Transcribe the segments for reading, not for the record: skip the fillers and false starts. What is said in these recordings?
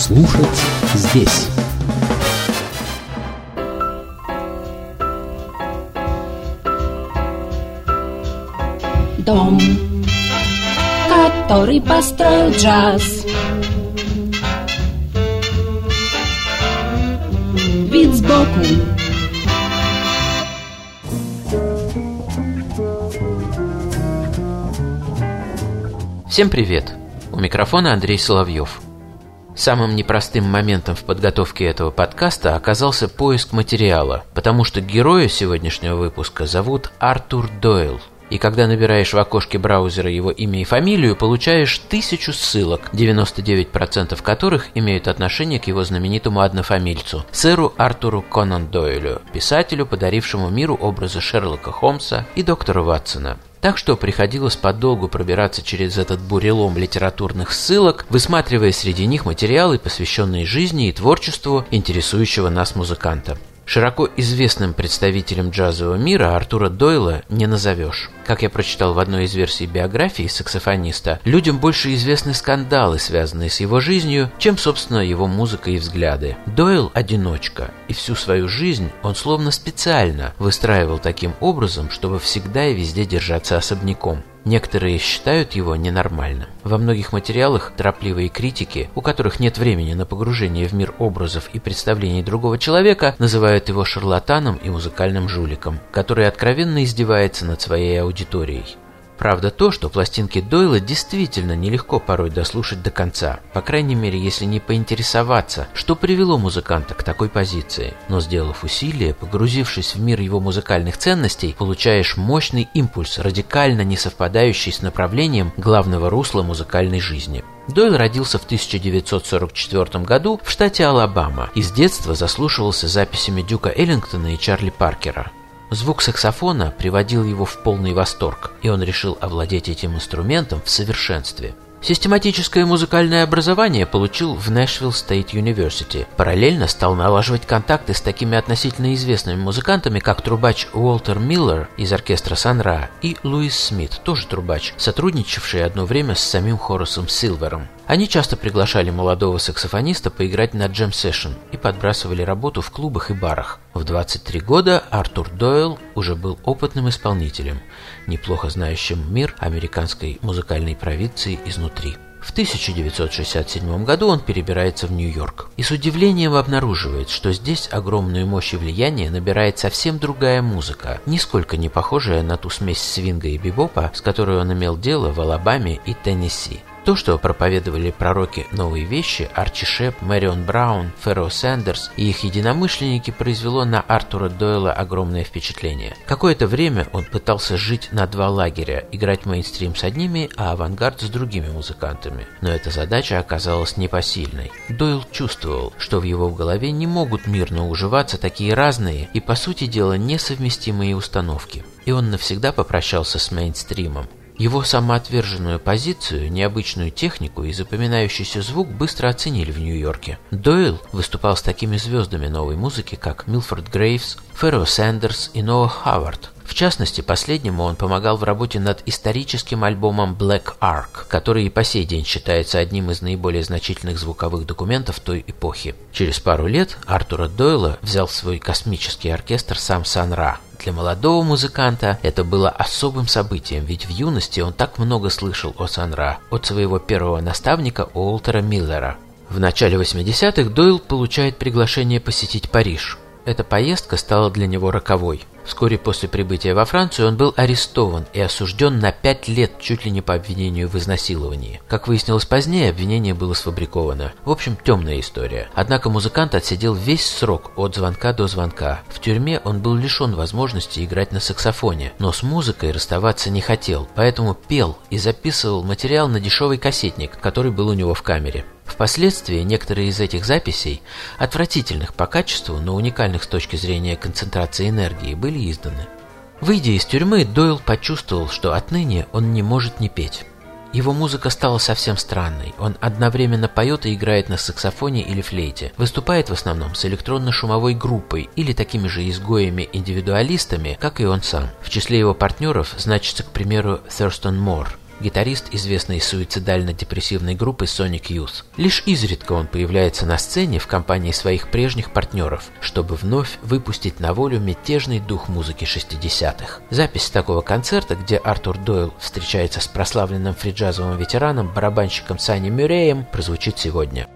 Слушать здесь. Дом, который построил джаз. Вид сбоку. Всем привет! У микрофона Андрей Соловьев. Самым непростым моментом в подготовке этого подкаста оказался поиск материала, потому что героя сегодняшнего выпуска зовут Артур Дойл. И когда набираешь в окошке браузера его имя и фамилию, получаешь 1000 ссылок, 99% которых имеют отношение к его знаменитому однофамильцу, сэру Артуру Конан Дойлю, писателю, подарившему миру образы Шерлока Холмса и доктора Ватсона. Так что приходилось подолгу пробираться через этот бурелом литературных ссылок, высматривая среди них материалы, посвященные жизни и творчеству интересующего нас музыканта. Широко известным представителем джазового мира Артура Дойла не назовешь. Как я прочитал в одной из версий биографии саксофониста, людям больше известны скандалы, связанные с его жизнью, чем, собственно, его музыка и взгляды. Дойл – одиночка, и всю свою жизнь он словно специально выстраивал таким образом, чтобы всегда и везде держаться особняком. Некоторые считают его ненормальным. Во многих материалах торопливые критики, у которых нет времени на погружение в мир образов и представлений другого человека, называют его шарлатаном и музыкальным жуликом, который откровенно издевается над своей аудиторией. Правда то, что пластинки Дойла действительно нелегко порой дослушать до конца, по крайней мере, если не поинтересоваться, что привело музыканта к такой позиции. Но сделав усилие, погрузившись в мир его музыкальных ценностей, получаешь мощный импульс, радикально не совпадающий с направлением главного русла музыкальной жизни. Дойл родился в 1944 году в штате Алабама и с детства заслушивался записями Дюка Эллингтона и Чарли Паркера. Звук саксофона приводил его в полный восторг, и он решил овладеть этим инструментом в совершенстве. Систематическое музыкальное образование получил в Нэшвилл Стейт Юниверсити. Параллельно стал налаживать контакты с такими относительно известными музыкантами, как трубач Уолтер Миллер из оркестра Сан-Ра и Луис Смит, тоже трубач, сотрудничавший одно время с самим Хорасом Силвером. Они часто приглашали молодого саксофониста поиграть на джем-сешн и подбрасывали работу в клубах и барах. В 23 года Артур Дойл уже был опытным исполнителем, неплохо знающим мир американской музыкальной провинции изнутри. В 1967 году он перебирается в Нью-Йорк и с удивлением обнаруживает, что здесь огромную мощь и влияние набирает совсем другая музыка, нисколько не похожая на ту смесь свинга и бибопа, с которой он имел дело в Алабаме и Теннесси. То, что проповедовали пророки новые вещи, Арчи Шеп, Мэрион Браун, Ферро Сэндерс и их единомышленники, произвело на Артура Дойла огромное впечатление. Какое-то время он пытался жить на два лагеря, играть мейнстрим с одними, а авангард с другими музыкантами. Но эта задача оказалась непосильной. Дойл чувствовал, что в его голове не могут мирно уживаться такие разные и, по сути дела, несовместимые установки. И он навсегда попрощался с мейнстримом. Его самоотверженную позицию, необычную технику и запоминающийся звук быстро оценили в Нью-Йорке. Дойл выступал с такими звездами новой музыки, как Милфорд Грейвс, Ферро Сэндерс и Ноа Хавард. В частности, последнему он помогал в работе над историческим альбомом Black Ark, который и по сей день считается одним из наиболее значительных звуковых документов той эпохи. Через пару лет Артура Дойла взял в свой космический оркестр сам Сан-Ра. Для молодого музыканта это было особым событием, ведь в юности он так много слышал о Сан-Ра от своего первого наставника Уолтера Миллера. В начале 80-х Дойл получает приглашение посетить Париж. Эта поездка стала для него роковой. Вскоре после прибытия во Францию он был арестован и осужден на 5 лет чуть ли не по обвинению в изнасиловании. Как выяснилось позднее, обвинение было сфабриковано. В общем, темная история. Однако музыкант отсидел весь срок от звонка до звонка. В тюрьме он был лишен возможности играть на саксофоне, но с музыкой расставаться не хотел, поэтому пел и записывал материал на дешевый кассетник, который был у него в камере. Впоследствии некоторые из этих записей, отвратительных по качеству, но уникальных с точки зрения концентрации энергии, были изданы. Выйдя из тюрьмы, Дойл почувствовал, что отныне он не может не петь. Его музыка стала совсем странной. Он одновременно поет и играет на саксофоне или флейте. Выступает в основном с электронно-шумовой группой или такими же изгоями-индивидуалистами, как и он сам. В числе его партнеров значится, к примеру, Thurston Moore. гитарист известной суицидально-депрессивной группы Sonic Youth. Лишь изредка он появляется на сцене в компании своих прежних партнеров, чтобы вновь выпустить на волю мятежный дух музыки 60-х. Запись такого концерта, где Артур Дойл встречается с прославленным фриджазовым ветераном, барабанщиком Санни Мюрреем, прозвучит сегодня.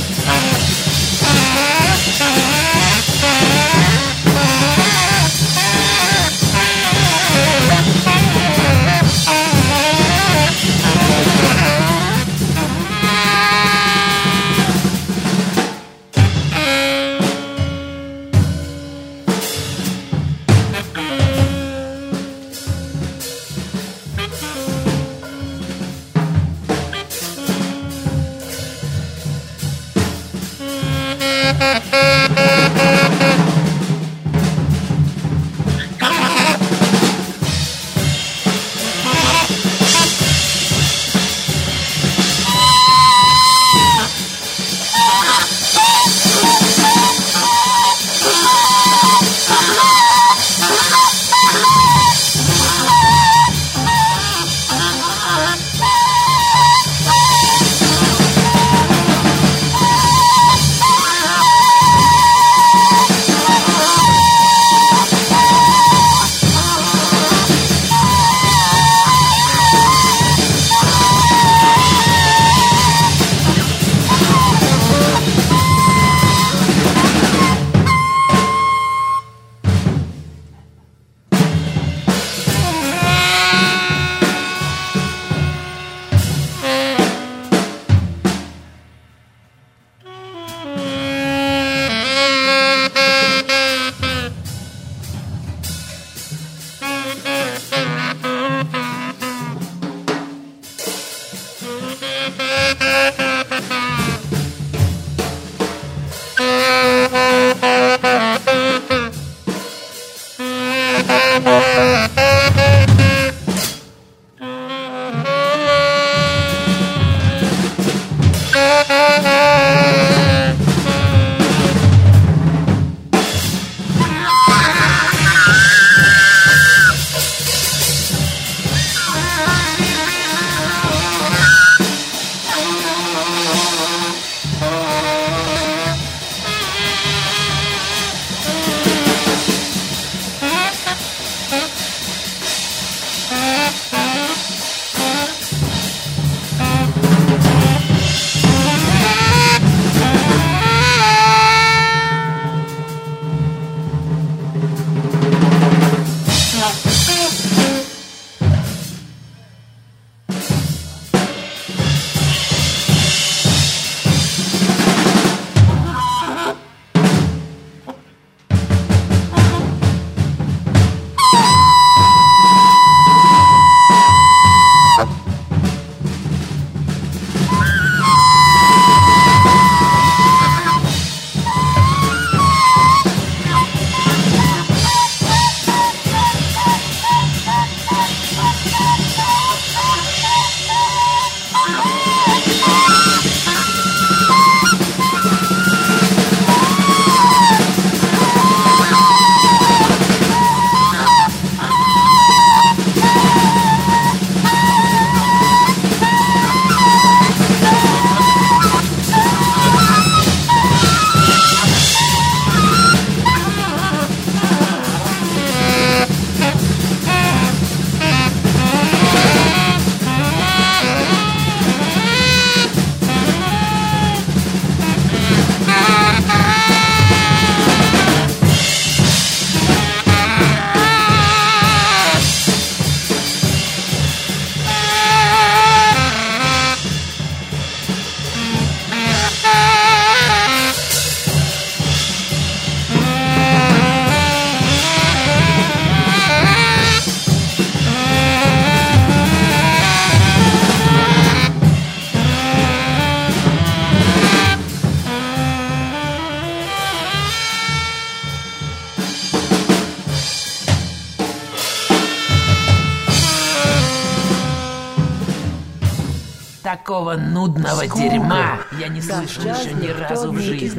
Такого нудного дерьма я не слышал еще ни разу в жизни.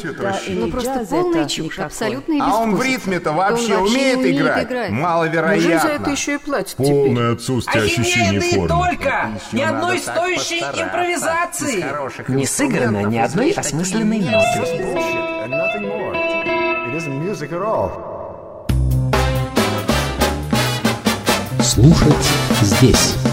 Ну просто полная чушь, абсолютно и А он в ритме-то вообще умеет играть? Маловероятно. Неужели за это еще и платят теперь? Полное отсутствие ощущений формы. Только! Ни одной стоящей импровизации! Не сыграно ни одной осмысленной ноты. Слушать здесь.